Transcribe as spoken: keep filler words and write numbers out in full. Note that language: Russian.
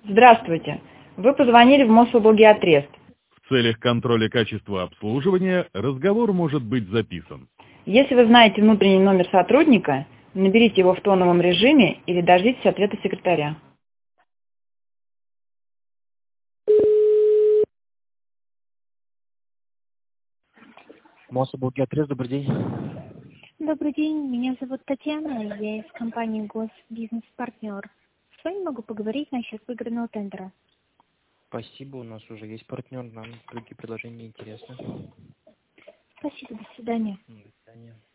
Здравствуйте. Вы позвонили в Мособлгеотрест. В целях контроля качества обслуживания разговор может быть записан. Если вы знаете внутренний номер сотрудника, наберите его в тоновом режиме или дождитесь ответа секретаря. Мособлгеотрест, добрый день. Добрый день, меня зовут Татьяна, я из компании Госбизнес-партнер. С вами могу поговорить насчет выигранного тендера. Спасибо, у нас уже есть партнер, нам другие предложения не интересны. Спасибо, до свидания. До свидания.